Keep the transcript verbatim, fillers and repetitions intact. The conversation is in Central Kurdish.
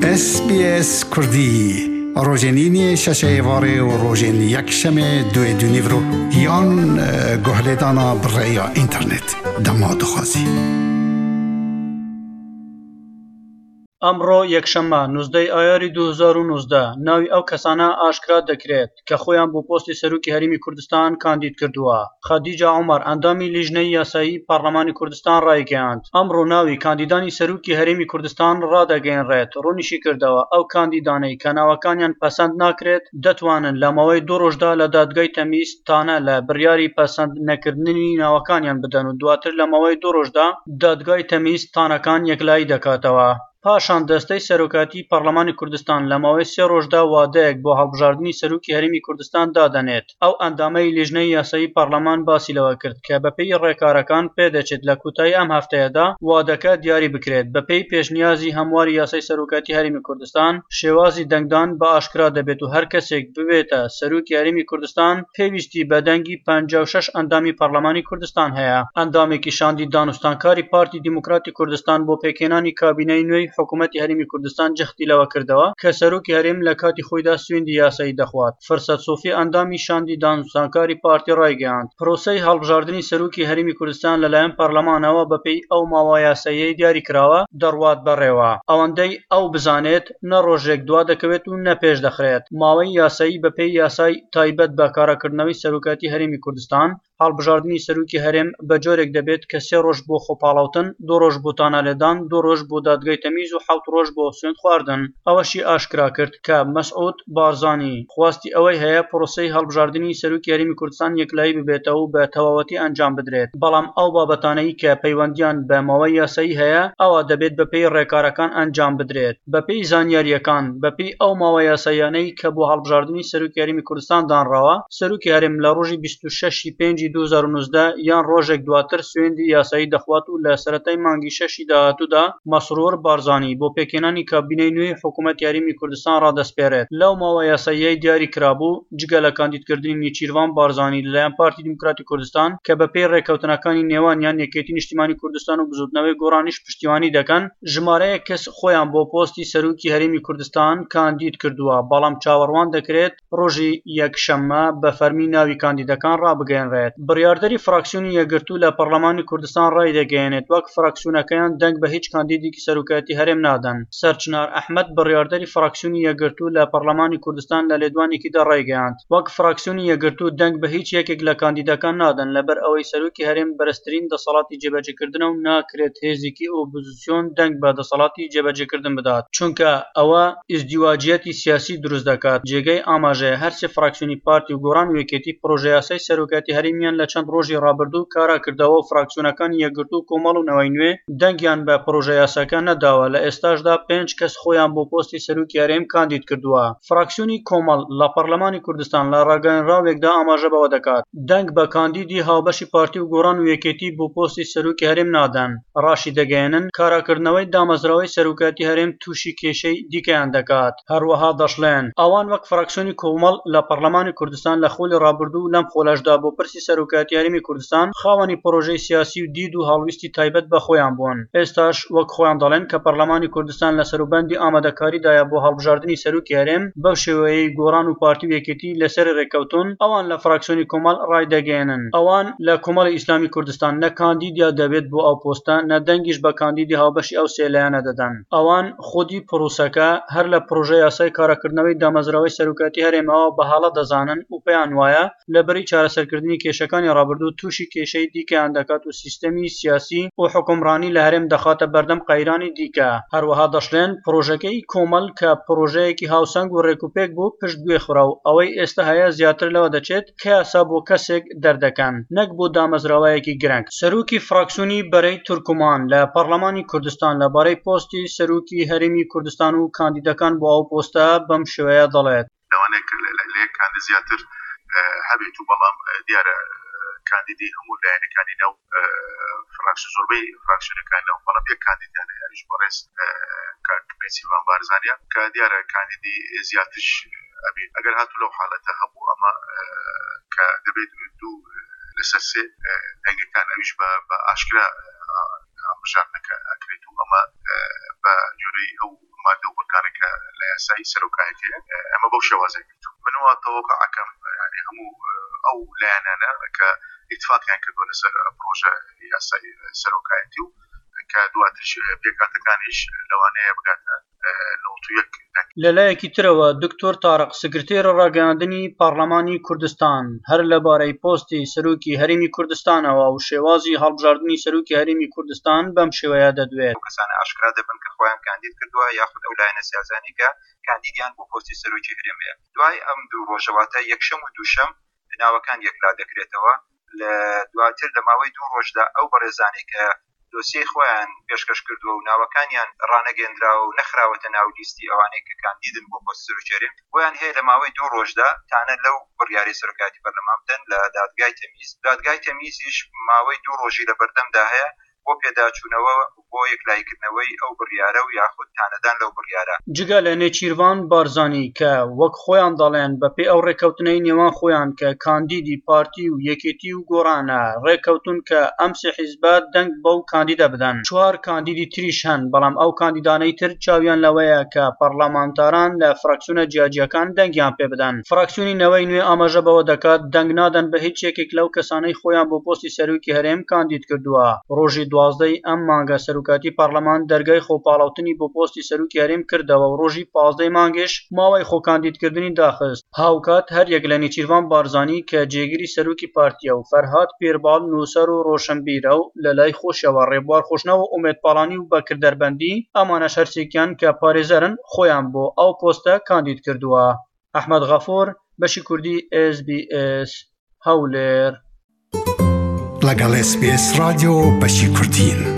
اس بی اس کردی روزنینی شش واره و روزن یک شنبه دو دنیورو یان گهلدانا برای اینترنت دماد خوازی. ئەمڕۆ یەکشەممە نوزدەی ئایاری دوو هەزار و نۆزدە ناوی ئەو کەسانە ئاشکرا دەکرێت کە خۆیان بۆ پۆستی سەرۆکی هەرێمی کوردستان کاندید کردووە. خەدیجە عومەر ئەندامی لیژنەی یاسایی پەرلەمانی کوردستان ڕایگەیاند. ئەمڕۆ ناوی کاندیدانی سەرۆکی هەرێمی کوردستان ڕادەگەیەنرێت. ڕوونیشی کردەوە ئەو کاندیدانەی کە ناوەکانیان پەسەند ناکرێت دەتوانن لە ماوەی دوو ڕۆژدا لە دادگای تەمیز تانە لە بڕیاری پەسەند نەکردنی ناوەکانیان بدەن و دواتر لە ماوەی دوو ڕۆژدا دادگای تەمیز تانەکان یەکلایی دەکاتەوە. پاشان دەستەی سەرۆکاتی پەرلەمانی کوردستان لە ماوەی سێ ڕۆژدا وادەیەک بۆ هەڵبژاردننی سەرۆکی هەرێمی کوردستان دادەنێت. ئەو ئەندامەی لیژنەی یاسایی پەرلەمان باسی لەوە کرد کە بەپێی ڕێکارەکان پێدەچێت لە کوتایی ئەم هەفتەیەدا وادەکە دیاری بکرێت. بەپێی پێشنیازی هەمواری یاسای سەرۆکاتی هەرێمی کوردستان شێوازی دەنگدان بە ئاشکرا دەبێت و هەر کەسێک ببێتە سەرۆکی هەرێمی کوردستان پێویستی بە دەنگی پەنجا و شەش ئەندامی پەرلەمانی کوردستان هەیە. ئەندامێکی شاندی دانوستانکاری پارتی دیموکراتی کوردستان بۆ پێکهێنانی کابینەی نوێی حکوومەتی هەرێمی کوردستان جەختی لەوە کردەوە کە سەرۆکی هەرێم لە کاتی خۆیدا سوێندی یاسایی دەخوات. فرسەت سۆفی ئەندامی شاندی دانوستانکاری پارتی ڕایگەیاند پرۆسەی هەڵبژاردننی سەرۆکی هەرێمی کوردستان لەلایەن پەرلەمانەوە بەپێی ئەو ماوە یاساییەی دیاری کراوە دەڕوات بەڕێوە ئەوەندەی ئەو بزانێت نە ڕۆژێک دوا دەکەوێت و نە پێش دەخرێت. ماوەی یاسایی بەپێی یاسای تایبەت بە کارەکردنەوەی سەرۆکاتی هەرێمی کوردستان هەڵبژاردننی سەرۆکی هەرێم بە جۆرێک دەبێت کە سێ ڕۆژ بۆ خۆپاڵاوتن، دوو ڕۆژ بۆ تانەلێدان، دوو ڕۆژ بۆ دادگای تەمیز و حەوت ڕۆژ بۆ سوێند خواردن. ئەوەشی ئاشکرا کرد کە مەسعود بارزانی خواستی ئەوەی هەیە پرۆسەی هەڵبژاردننی سەرۆکی هەرێمی کوردستان یەکلایی ببێتەوە و بە تەواوەتی ئەنجام بدرێت. بەڵام ئەو بابەتانەی کە پەیوەندیان بە ماوەی یاسایی هەیە ئەوە دەبێت بەپێی ڕێکارەکان ئەنجام بدرێت. بەپێی زانیاریەکان بەپێی ئەو ماوە یاساییانەی کە بۆ هەڵبژاردننی سەرۆکی هەرێمی کوردستان دانراوە سەرۆکی هەرێم لە ڕۆژی بیست و شەشی پێنجی دوو هەزار و نۆزدە یان ڕۆژێک دواتر سوێندی یاسایی دەخوات و لە سەرەتای مانگی شەشی داهاتوودا مەسرور بارزانی بۆ پێکهێنانی کابینەی نوێی حکوومەتی هەرێمی کوردستان ڕادەسپێرێت. لەو ماوە یاساییەی دیاری کرابوو جگە لە کاندیدکردنی نیچیروان بارزانی لەلایەن پارتی دیموکراتی کوردستان کە بەپێی ڕێکەوتنەکانی نێوانیان یەکێتی نیشتیمانی کوردستان و بزوتنەوەی گۆڕانیش پشتیوانی دەکەن ژمارەیە کەس خۆیان بۆ پۆستی سەرۆکی هەرێمی کوردستان کاندید کردووە. بەڵام چاوەڕوان دەکرێت ڕۆژی یەکشەممە بە فەرمی ناوی کاندیدەکان ڕابگەیەنرێت. بڕیاردەری فراکسیۆنی یەکگرتوو لە پەرلەمانی کوردستان ڕای دەگەیەنێت وەک فراکسیۆنەکەیان دەنگ بە هیچ کاندیدێکی سەرۆکاتی هەرێم نادەن. سەرچنار ئەحمەد بڕیاردەری فراکسیۆنی یەکگرتوو لە پەرلەمانی کوردستان لە لێدوانێکیدا ڕایگەیاند وەک فراکسیۆنی یەکگرتوو دەنگ بە هیچ یەکێک لە کاندیدەکان نادەن لەبەر ئەوەی سەرۆکی هەرێم بەرزترین دەسەڵاتی جێبەجێکردنە و ناکرێت هێزێکی ئۆپۆزیسیۆن دەنگ بە دەسەڵاتی جێبەجێکردن بدات چونکە ئەوە ئیزدیواجیەتی سیاسی دروست دەکات. جێگەی ئاماژەیە هەر سێ فراکسیۆنی پارتی و گۆڕان و یەکێتی پرۆژە یاسای سەرۆکاتی هەرێمیان لە چەند ڕۆژی ڕابردوو کارا کردەوە و فراکسیۆنەکانی یەکگرتوو کۆمەڵ و نەوەی نوێ دەنگیان بە پرۆژە یاساکە نەداوە. لە ئێستاشدا پێنج کەس خۆیان بۆ پۆستی سەرۆکی هەرێم کاندید کردووە. فراکسیۆنی کۆمەڵ لە پەرلەمانی کوردستان لە ڕاگەیەنراوێکدا ئاماژە بەوە دەکات دەنگ بە کاندیدی هاوبەشی پارتی و گۆڕان و یەکێتی بۆ پۆستی سەرۆکی هەرێم نادەن. ڕاشی دەگەیەنن کاراکردنەوەی دامەزراوەی سەرۆکاتی هەرێم تووشی کێشەی دیکەیان دەکات. هەروەها دەشڵێن ئەوان وەک فراکسیۆنی کۆمەڵ لە پەرلەمانی کوردستان لە خۆلی ڕابردوو لەم خۆلەشدا بۆ پرسی سەرۆکاتی هەرێمی کوردستان خاوەنی پرۆژەی سیاسی و دید و هەڵویستی تایبەت بە خۆیان بوون. ئێستاش وەک خۆیان دەڵێن کە پەرلەمانی کوردستان لە سەروبەندی ئامادەکاریدایە بۆ هەڵبژاردننی سەرۆکی هەرێم بەو شێوەیەی گۆڕان و پارتی و یەکێتی لەسەر ڕێکەوتون ئەوان لە فراکسیۆنی کۆمەڵ ڕای دەگەیەنن. ئەوان لە کۆمەڵی ئیسلامی کوردستان نە کاندیدیا دەبێت بۆ ئەو پۆستە نە دەنگیش بە کاندیدی هاوبەشی ئەو سێ لایەنە دەدەن. ئەوان خودی پرۆسەکە هەر لە پرۆژە یاسای کارەکردنەوەی دامەزراوەی سەرۆکاتی هەرێمەوە بەهاڵە دەزانن و پێیان وایە لەبەری چارەسەرکردنی کێشەکانی ڕابردوو تووشی کێشەی دیکەیان دەکات و سیستەمی سیاسی و حکومڕانی لە هەرێم دەخاتە بەردەم قەیرانی دیکە. هەروەها دەشڵێن پرۆژەکەی کۆمەڵ کە پرۆژەیەکی هاوسەنگ و ڕێکوپێک بوو پشت گوێ خوڕا و ئەوەی ئێستا هەیە زیاتر لەوە دەچێت کە یاسا بۆ کەسێک دەردەکەن نەک بۆ دامەزراوەیەکی گرنگ. سەرۆکی فراکسیۆنی بەرەی تورکمان لە پەرلەمانی کوردستان لەبارەی پۆستی سەرۆکی هەرێمی کوردستان و کاندیدەکان بۆ ئەو پۆستە بەم شێوەیە دەڵێت لەوانەیە زیاتر هەبێت و بەڵام دیارە کاندیدی هەموو لایەنەکانی ناو فراکسیۆن زۆربەی فراکسیۆنەکان ناو بەڵام یەک کاندیدیانە یاریش بەڕێز کاکمێسیوان بارزانیە کە دیارە کاندیدی زیاترش ئەبێت ئەگەر هاتوو لەو حاڵەتە هەموو ئەمە کە دەبێت دوو لەسەر سێ دەنگەکان ئەویش بە ئاشکرا هەڵبژاردنەکە ئەکرێت و ئەمە بە جۆرەی ئەو مادە و بەکارێکە یاسایی سەرۆکایەتی ئەمە بەو شێوازە گرتو منەوە تەوەقعەکەم ینی هەموو ئەو لایەنانە کە ئیتفاقیان کردووە لەسەر پرۆژە یاسایی سەرۆکایەتی و کە دواترش پێکهاتەکانیش لەوانەیە بگاتە نۆت و یەک. لەلایەکی ترەوە دکتۆر تارق سکرتێرە ڕاگەیاندنی پارلەمانی کوردستان هەر لەبارەی پۆستی سەرۆکی هەرێمی کوردستانەوە و شێوازی هەڵبژاردننی سەرۆکی هەرێمی کوردستان بەم شێوەیە دەدوێت. کەسانە ئاشکرا دەبن کە خۆیان کاندید کردووە یاخود ئەو لایەنە سیاسانی کە کاندیدیان بۆ پۆستی سەرۆکی هەرێمەیە. دوای ئەم دوو ڕۆژەواتە یەکشەم و دووشەم ناوەکان یەکلا دەکرێتەوە. لە دواتر لە ماوەی دوو ڕۆژدا ئەو بەڕێزانی کە دۆسیەی خۆیان پێشکەش کردووە و ناوەکانیان ڕانەگەێنراوە و نەخراوەتە ناو لیستی ئەوانەی کە کاندیدن بۆ پۆست سەرۆکی هەرێم بۆیان هەیە لە ماوەی دوو ڕۆژدا تانە لەو بڕیاری سەرۆکایەتی پەرلەمان بدەن لە دادگای تەمیز. دادگای تەمیزیش ماوەی دوو ڕۆژی لە بەردەمدا هەیە بۆ پێداچوونەوە بۆ یەکلایکردنەوەی ئەو بڕیارە و یاخود تانەدان لەو بڕیارە. جگە لە نێچیروان بارزانی کە وەک خۆیان دەڵێن بەپێ ئەو ڕێکەوتنەی نێوان خۆیان کە کاندیدی پارتی و یەکێتی و گۆڕانە ڕێکەوتون کە ئەم سێ حیزبات دەنگ بەو کاندیدە بدەن. چوار کاندیدی تریش هەن بەڵام ئەو کاندیدانەی تر چاویان لەوەیە کە پەرلەمانتاران لە فراکسیۆنە جیاجیەکان دەنگیان پێ بدەن. فراکسیۆنی نەوەی نوێ ئاماژە بەوە دەکات دەنگ نادەن بە هیچ یەکێک لەو کەسانەی خۆیان بۆ پۆستی سەرۆکی هەرێم کاندید کردووە. ڕۆژی دوازدەی ئەم مانگە سەرۆکاتی پارلەمان دەرگای خۆپاڵاوتنی بۆ پۆستی سەرۆکی هەرێم کردەوە و ڕۆژی پازدەی مانگێش ماوەی خۆکاندیدکردنی داخست. هاوکات هەر یەک لە نێچیروان بارزانی کە جێگیری سەرۆکی پارتیە و فەرهاد پێرباڵ نووسەر و ڕۆشنبیرە و لە لای خۆشەوە ڕێبوار خۆشنەوە و ئومێدپاڵانی و بەکردەربەندی ئەمانە هەرسێکیان کە پارێزەرن خۆیان بۆ ئەو پۆستە کاندید کردووە. ئەحمەد غەفوور بەشی کوردی ئێس بی ئێس هەولێر لەگەڵ ئێس بی ئێس رادیۆ بەشی کوردین.